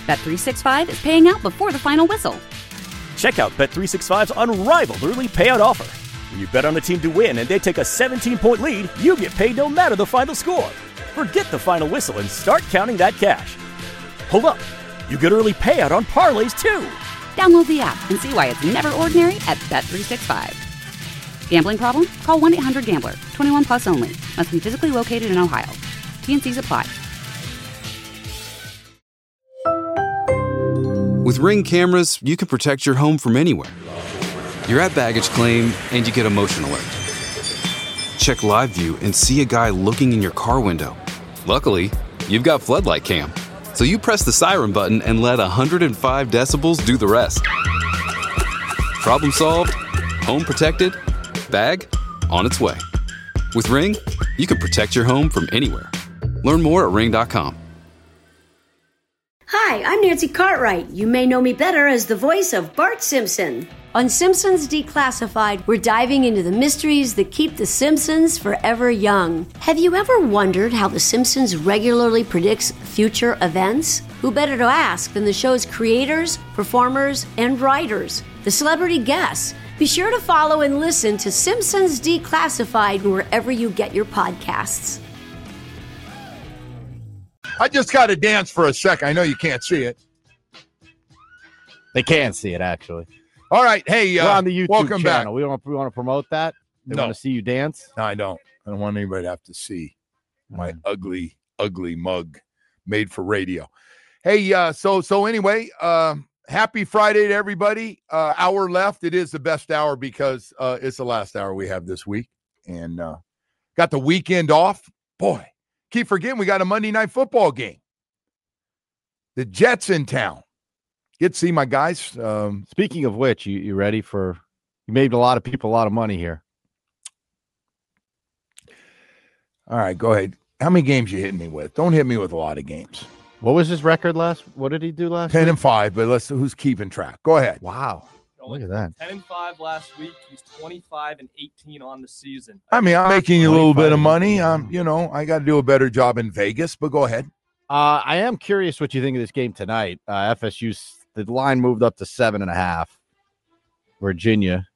Bet365 is paying out before the final whistle. Check out Bet365's unrivaled early payout offer. When you bet on a team to win and they take a 17-point lead, you get paid no matter the final score. Forget the final whistle and start counting that cash. Hold up. You get early payout on parlays, too. Download the app and see why it's never ordinary at Bet365. Gambling problem? Call 1-800-GAMBLER. 21 plus only. Must be physically located in Ohio. T&Cs apply. With Ring cameras, you can protect your home from anywhere. You're at baggage claim and you get a motion alert. Check live view and see a guy looking in your car window. Luckily, you've got Floodlight Cam. So you press the siren button and let 105 decibels do the rest. Problem solved, home protected, bag on its way. With Ring, you can protect your home from anywhere. Learn more at ring.com. Hi, I'm Nancy Cartwright. You may know me better as the voice of Bart Simpson. On Simpsons Declassified, we're diving into the mysteries that keep the Simpsons forever young. Have you ever wondered how the Simpsons regularly predicts future events? Who better to ask than the show's creators, performers, and writers? The celebrity guests. Be sure to follow and listen to Simpsons Declassified wherever you get your podcasts. I just got to dance for a second. I know you can't see it. They can see it, actually. All right. Hey, we're on the YouTube welcome channel. back. We want to promote that. They want to see you dance. No, I don't. I don't want anybody to have to see my ugly, ugly mug made for radio. Hey, so anyway, happy Friday to everybody. Hour left. It is the best hour because it's the last hour we have this week. And got the weekend off. Boy, keep forgetting we got a Monday Night Football game. The Jets in town. Get to see my guys. Speaking of which, you ready for – you made a lot of people a lot of money here. All right, go ahead. How many games you hitting me with? Don't hit me with a lot of games. What was his record last – what did he do last 10-5, but let's who's keeping track. Go ahead. Wow. Look at that. 10-5 last week. He's 25-18 on the season. I mean, I'm making you a little bit of money. I got to do a better job in Vegas, but go ahead. I am curious what you think of this game tonight. FSU's – the line moved up to 7.5. Virginia.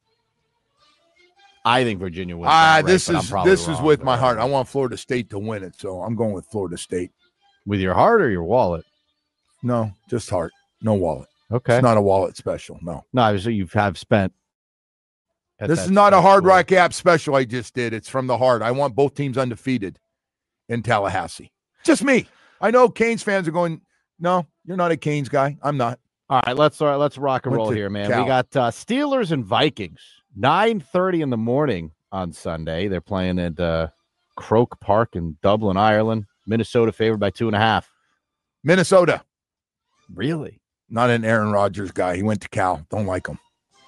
I think Virginia wins. This is with my heart. I want Florida State to win it, so I'm going with Florida State. With your heart or your wallet? No, just heart. No wallet. Okay. It's not a wallet special. No. No, so you have spent. This is not a Hard Rock app special I just did. It's from the heart. I want both teams undefeated in Tallahassee. Just me. I know Canes fans are going, no, you're not a Canes guy. I'm not. All right, let's rock and roll here, man. We got Steelers and Vikings, 9:30 in the morning on Sunday. They're playing at Croke Park in Dublin, Ireland. Minnesota favored by 2.5. Minnesota. Really? Not an Aaron Rodgers guy. He went to Cal. Don't like him.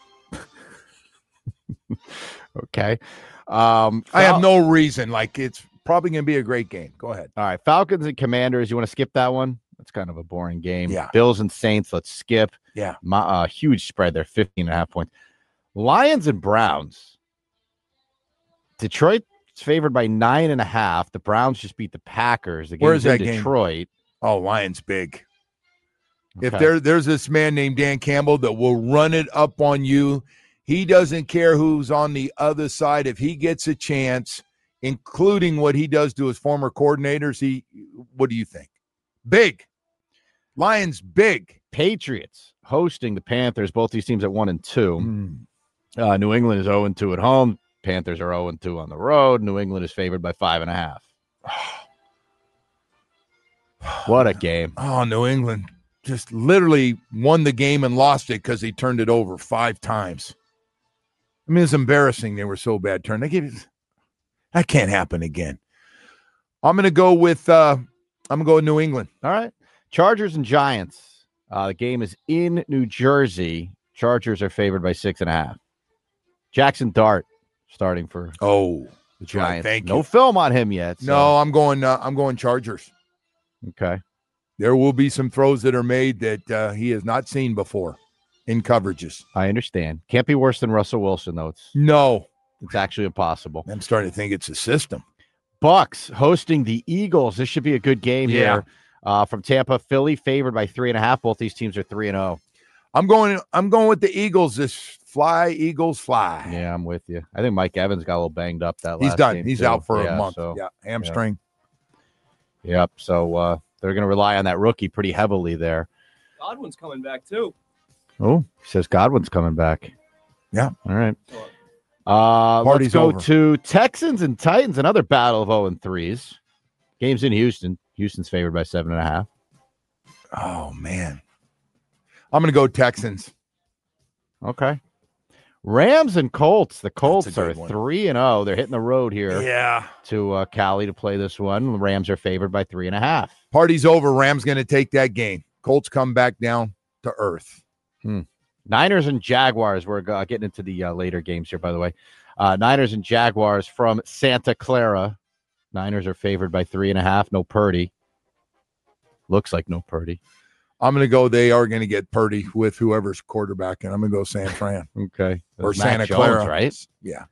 Okay. I have no reason. It's probably going to be a great game. Go ahead. All right, Falcons and Commanders. You want to skip that one? That's kind of a boring game. Yeah. Bills and Saints, let's skip. Yeah. Huge spread there, 15.5 points. Lions and Browns. Detroit's favored by 9.5. The Browns just beat the Packers. Where's that game? Detroit. Oh, Lions big. Okay. If there's this man named Dan Campbell that will run it up on you, he doesn't care who's on the other side. If he gets a chance, including what he does to his former coordinators, what do you think? Big. Lions big. Patriots hosting the Panthers. Both these teams at 1-2. New England is 0-2 at home. Panthers are 0-2 on the road. New England is favored by 5.5. What a game. Oh, New England just literally won the game and lost it because he turned it over 5 times. I mean, it's embarrassing they were so bad turned. That can't happen again. I'm going to go with New England. All right. Chargers and Giants. The game is in New Jersey. Chargers are favored by 6.5. Jackson Dart starting for the Giants. Right, thank you. No film on him yet. So. No, I'm going Chargers. Okay. There will be some throws that are made that he has not seen before in coverages. I understand. Can't be worse than Russell Wilson, though. It's actually impossible. I'm starting to think it's a system. Bucks hosting the Eagles. This should be a good game here. From Tampa, Philly favored by 3.5. Both these teams are 3-0. I'm going with the Eagles. This fly, Eagles fly. Yeah, I'm with you. I think Mike Evans got a little banged up that last He's done. game, He's too. out for a month. So, hamstring. Yep. So they're going to rely on that rookie pretty heavily there. Godwin's coming back too. Oh, he says Godwin's coming back. Yeah. All right. Party's let's go over. to Texans and Titans, another battle of 0-3s. Game's in Houston. Houston's favored by 7.5. Oh, man. I'm going to go Texans. Okay. Rams and Colts. The Colts are one. 3-0. They're hitting the road here to Cali to play this one. The Rams are favored by 3.5. Party's over. Rams going to take that game. Colts come back down to earth. Niners and Jaguars. We're getting into the later games here, by the way. Niners and Jaguars from Santa Clara. Niners are favored by 3.5. No Purdy. Looks like no Purdy. I'm going to go. They are going to get Purdy with whoever's quarterback, and I'm going to go San Fran. Okay. Or Mac Santa Jones, Clara. right? Yeah.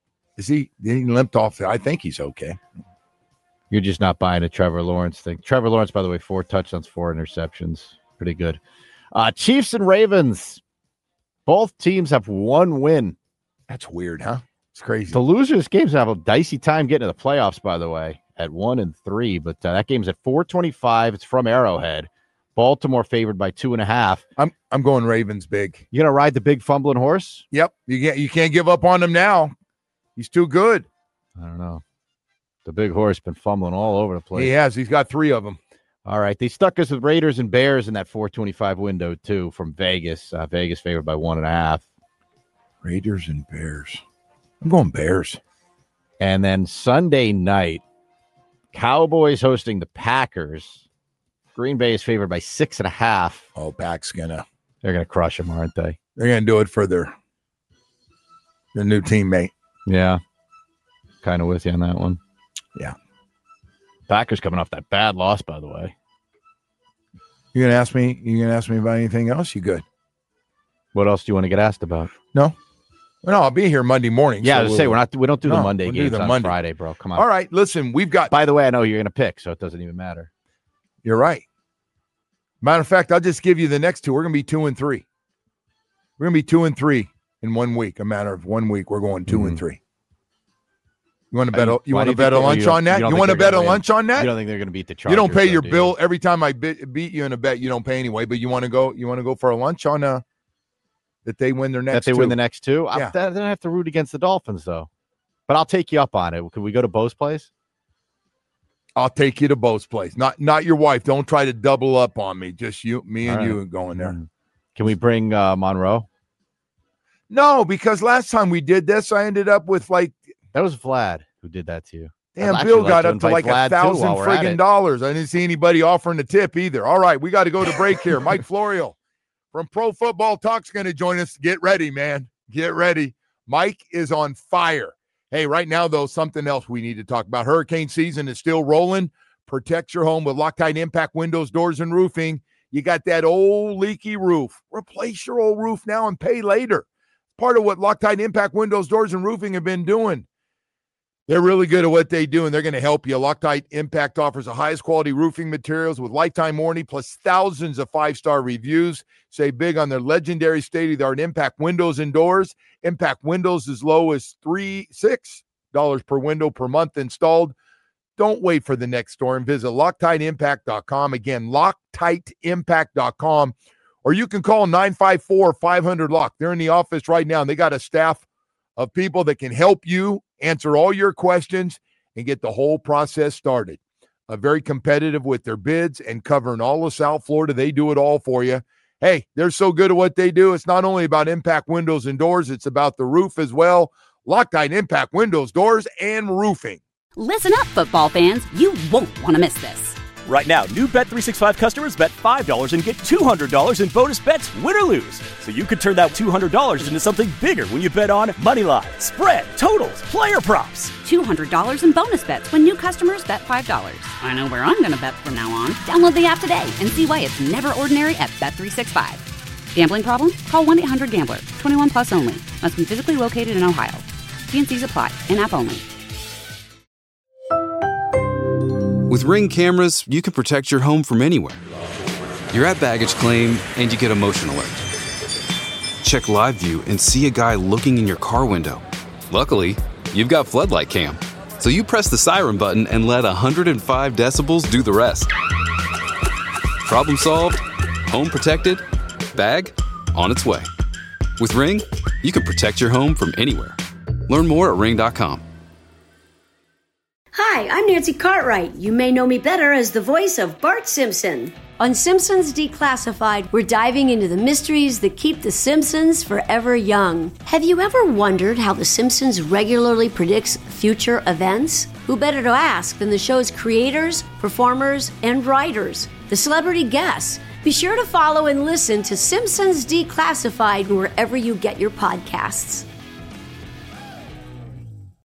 He limped off. I think he's okay. You're just not buying a Trevor Lawrence thing. Trevor Lawrence, by the way, 4 touchdowns, 4 interceptions. Pretty good. Chiefs and Ravens. Both teams have 1 win. That's weird, huh? It's crazy. The losers' games have a dicey time getting to the playoffs, by the way, at 1-3. But that game's at 4:25. It's from Arrowhead. Baltimore favored by 2.5. I'm going Ravens big. You gonna ride the big fumbling horse? Yep. You can't give up on him now. He's too good. I don't know. The big horse been fumbling all over the place. He has. He's got 3 of them. All right. They stuck us with Raiders and Bears in that 4:25 window, too, from Vegas. Vegas favored by 1.5. Raiders and Bears. I'm going Bears. And then Sunday night, Cowboys hosting the Packers. Green Bay is favored by 6.5. Oh, Pack's they're gonna crush them, aren't they? They're gonna do it for their new teammate. Yeah. Kind of with you on that one. Yeah. Packers coming off that bad loss, by the way. You gonna ask me about anything else? You good? What else do you want to get asked about? No. Well, no, I'll be here Monday morning. Yeah, so we don't do the Monday we'll games do the on Monday. Friday, bro. Come on. All right, listen, we've got. By the way, I know you're gonna pick, so it doesn't even matter. You're right. Matter of fact, I'll just give you the next 2. We're gonna be 2-3. We're gonna be 2-3 in 1 week. A matter of 1 week, we're going 2-3. You want to bet? You want to bet a lunch on that? You want to bet a lunch on that? You don't think they're going to beat the Chargers? You don't pay your bill every time I beat you in a bet. You don't pay anyway. But you want to go? You want to go for a lunch on that they win their next? That they win the next 2. Yeah. I don't have to root against the Dolphins though. But I'll take you up on it. Could we go to Bo's place? I'll take you to Bo's place. Not your wife. Don't try to double up on me. Just me and you going there. Can we bring Monroe? No, because last time we did this, I ended up with like. That was Vlad who did that to you. Damn, Bill got up to like $1,000 friggin' dollars. I didn't see anybody offering a tip either. All right, we got to go to break here. Mike Florio from Pro Football Talk's going to join us. Get ready, man. Get ready. Mike is on fire. Hey, right now, though, something else we need to talk about. Hurricane season is still rolling. Protect your home with Loctite Impact Windows, Doors, and Roofing. You got that old leaky roof. Replace your old roof now and pay later. Part of what Loctite Impact Windows, Doors, and Roofing have been doing. They're really good at what they do, and they're going to help you. Loctite Impact offers the highest quality roofing materials with lifetime warranty plus thousands of 5-star reviews. Say big on their legendary state-of-the-art Impact windows and doors. Impact windows as low as $6 per window per month installed. Don't wait for the next storm. Visit LoctiteImpact.com. Again, LoctiteImpact.com. Or you can call 954-500-LOCK. They're in the office right now, and they got a staff of people that can help you answer all your questions and get the whole process started. Very competitive with their bids and covering all of South Florida. They do it all for you. Hey, they're so good at what they do. It's not only about Impact Windows and Doors, it's about the roof as well. Loctite Impact Windows, Doors, and Roofing. Listen up, football fans. You won't want to miss this. Right now, new Bet365 customers bet $5 and get $200 in bonus bets, win or lose. So you could turn that $200 into something bigger when you bet on moneyline, spread, totals, player props. $200 in bonus bets when new customers bet $5. I know where I'm going to bet from now on. Download the app today and see why it's never ordinary at Bet365. Gambling problem? Call 1-800-GAMBLER. 21 plus only. Must be physically located in Ohio. T&Cs apply. In-app only. With Ring cameras, you can protect your home from anywhere. You're at baggage claim and you get a motion alert. Check live view and see a guy looking in your car window. Luckily, you've got Floodlight Cam. So you press the siren button and let 105 decibels do the rest. Problem solved, home protected, bag on its way. With Ring, you can protect your home from anywhere. Learn more at ring.com. Hi, I'm Nancy Cartwright. You may know me better as the voice of Bart Simpson. On Simpsons Declassified, we're diving into the mysteries that keep The Simpsons forever young. Have you ever wondered how The Simpsons regularly predicts future events? Who better to ask than the show's creators, performers, and writers, the celebrity guests? Be sure to follow and listen to Simpsons Declassified wherever you get your podcasts.